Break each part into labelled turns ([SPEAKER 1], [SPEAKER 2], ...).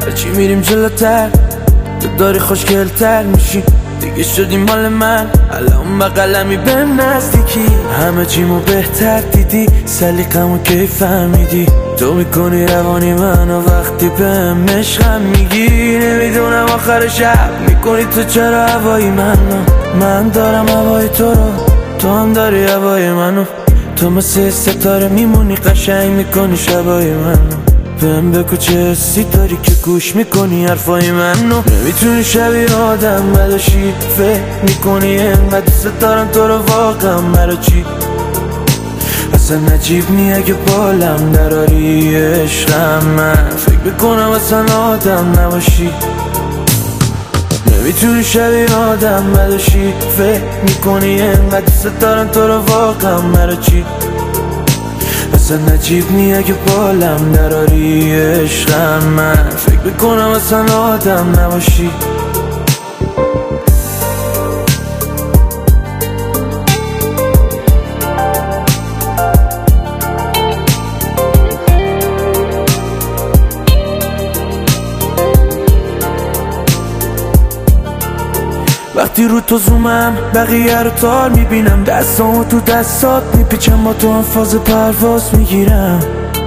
[SPEAKER 1] هرچی میریم جلوتر تو داری خوشگلتر میشی، دیگه شدی مال من. الان بقلمی به نزدیکی، همه چیمو بهتر دیدی، سلیقمو کی فهمیدی. تو میکنی روانی منو وقتی بهم عشقم میگی. نمیدونم آخر شب میکنی تو چرا هوای منو، من دارم هوای تو رو، تو هم داری هوای منو. تو مثل ستاره میمونی، قشنگ میکنی شبای منو. بهم بگو چه حسی داری که گوش میکنی حرفای منو. نمیتونی شبیه آدم بداشی، فکر میکنی انقدر دوست دارم تو رو واقعا مرا چی. اصلا عجیب نی اگه بالم دراری عشقم، من فکر میکنم اصلا آدم نباشی. نمیتونی شبیه آدم بداشی، فکر میکنی انقدر دوست دارم تو رو واقعا مرا چی. اصلا عجیب نی اگه بالم دراری عشقم، من فکر میکنم اصلا آدم نباشی. وقتی رو تو زومم بقیه رو تار میبینم، دستامو تو دستات میپیچم، با تو هم فاز پرواز میگیرم.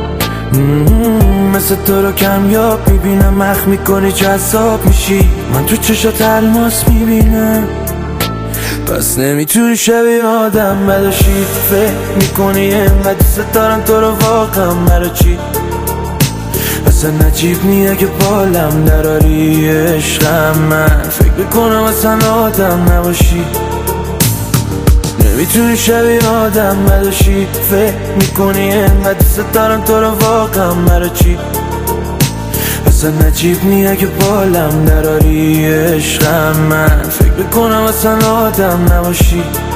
[SPEAKER 1] مثل تو رو کمیاب میبینم، مخ میکنی جذاب میشی، من تو چشات الماس میبینم. پس نمیتونی شبیه آدم بداشی، فکر میکنی انقدر دوست دارم تو رو واقعا مرا چی. اصلا عجیب نی اگه بالم دراری عشقم، من فکر میکنم اصلا آدم نباشی. نمیتونی شبیه آدم بداشی، فکر میکنی انقدر دوست دارم تو رو واقعا مرا چی. اصلا عجیب نی اگه بالم دراری عشقم، من فکر میکنم اصلا آدم نباشی.